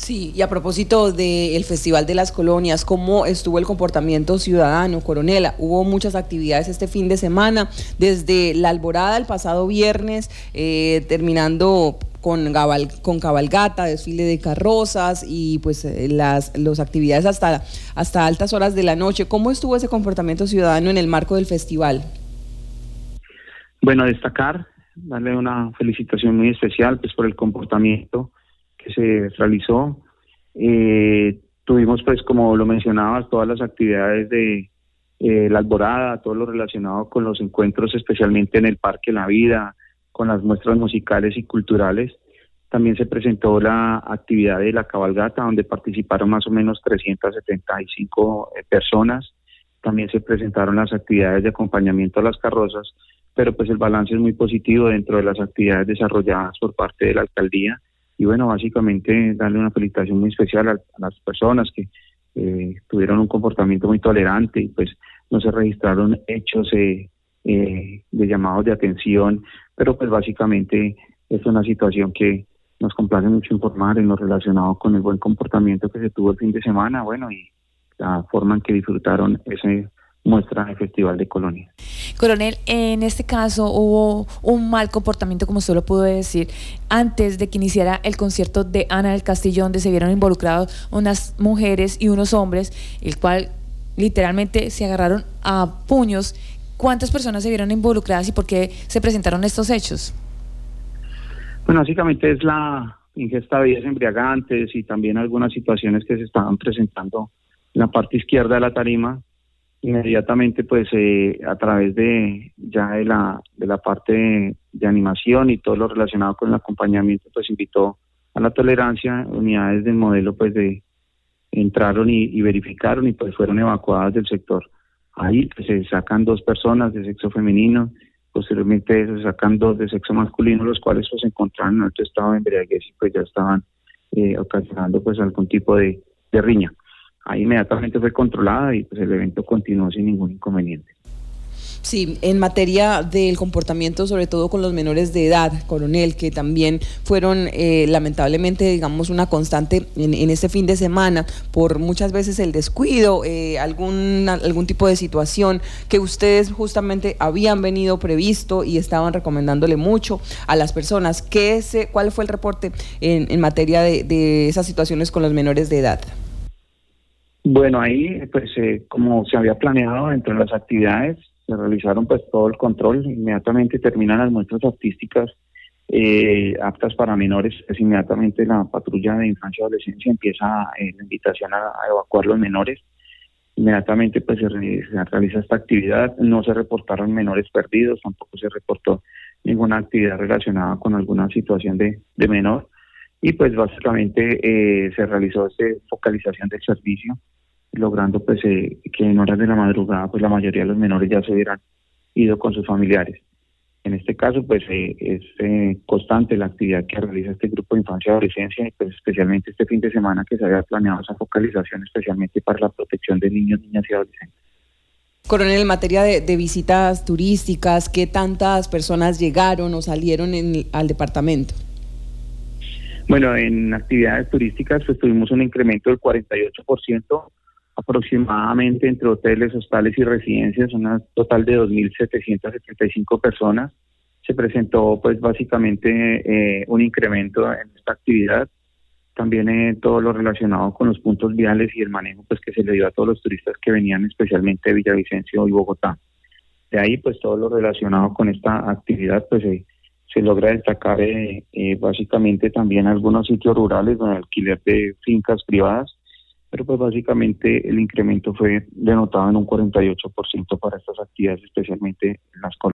Sí, y a propósito del Festival de las Colonias, ¿cómo estuvo el comportamiento ciudadano, Coronela? Hubo muchas actividades este fin de semana, desde la alborada el pasado viernes, terminando con cabalgata, desfile de carrozas y pues las actividades hasta altas horas de la noche. ¿Cómo estuvo ese comportamiento ciudadano en el marco del festival? Bueno, destacar, darle una felicitación muy especial pues por el comportamiento que se realizó. Tuvimos pues, como lo mencionabas, todas las actividades de la alborada, todo lo relacionado con los encuentros, especialmente en el Parque La Vida, con las muestras musicales y culturales. También se presentó la actividad de la cabalgata, donde participaron más o menos 375 personas. También se presentaron las actividades de acompañamiento a las carrozas, pero pues el balance es muy positivo dentro de las actividades desarrolladas por parte de la alcaldía. Y bueno, básicamente darle una felicitación muy especial a las personas que tuvieron un comportamiento muy tolerante y pues no se registraron hechos de llamados de atención, pero pues básicamente es una situación que nos complace mucho informar en lo relacionado con el buen comportamiento que se tuvo el fin de semana, bueno, y la forma en que disfrutaron ese muestra del Festival de Colonia. Coronel, en este caso hubo un mal comportamiento, como usted lo pudo decir, antes de que iniciara el concierto de Ana del Castillo, donde se vieron involucrados unas mujeres y unos hombres, el cual literalmente se agarraron a puños. ¿Cuántas personas se vieron involucradas y por qué se presentaron estos hechos? Bueno, básicamente es la ingesta de bebidas embriagantes y también algunas situaciones que se estaban presentando en la parte izquierda de la tarima. Inmediatamente pues a través de la parte de animación y todo lo relacionado con el acompañamiento, pues invitó a la tolerancia. Unidades del modelo pues entraron y verificaron y pues fueron evacuadas del sector. Ahí pues se sacan 2 personas de sexo femenino, posteriormente se sacan 2 de sexo masculino, los cuales pues se encontraron en alto estado de embriaguez y pues ya estaban ocasionando pues algún tipo de riña. Ahí inmediatamente fue controlada y pues el evento continuó sin ningún inconveniente. Sí, en materia del comportamiento, sobre todo con los menores de edad, Coronel, que también fueron lamentablemente, digamos, una constante en este fin de semana, por muchas veces el descuido, algún tipo de situación que ustedes justamente habían venido previsto y estaban recomendándole mucho a las personas. ¿Cuál fue el reporte en materia de esas situaciones con los menores de edad? Bueno, ahí pues como se había planeado dentro de las actividades, se realizaron pues todo el control. Inmediatamente terminan las muestras artísticas aptas para menores, pues inmediatamente la patrulla de infancia y adolescencia empieza la invitación a evacuar los menores. Inmediatamente pues se realiza esta actividad. No se reportaron menores perdidos, tampoco se reportó ninguna actividad relacionada con alguna situación de menor. Y pues básicamente se realizó esta focalización del servicio, logrando pues que en horas de la madrugada pues la mayoría de los menores ya se hubieran ido con sus familiares. En este caso pues es constante la actividad que realiza este grupo de infancia y adolescencia, y pues especialmente este fin de semana que se había planeado esa focalización especialmente para la protección de niños, niñas y adolescentes. Coronel, en materia de visitas turísticas, ¿qué tantas personas llegaron o salieron al departamento? Bueno, en actividades turísticas pues tuvimos un incremento del 48% aproximadamente entre hoteles, hostales y residencias, una total de 2.775 personas. Se presentó pues básicamente un incremento en esta actividad. También todo lo relacionado con los puntos viales y el manejo pues que se le dio a todos los turistas que venían especialmente de Villavicencio y Bogotá. De ahí pues todo lo relacionado con esta actividad pues se logra destacar básicamente también algunos sitios rurales donde alquiler de fincas privadas, pero pues básicamente el incremento fue denotado en un 48% para estas actividades, especialmente en las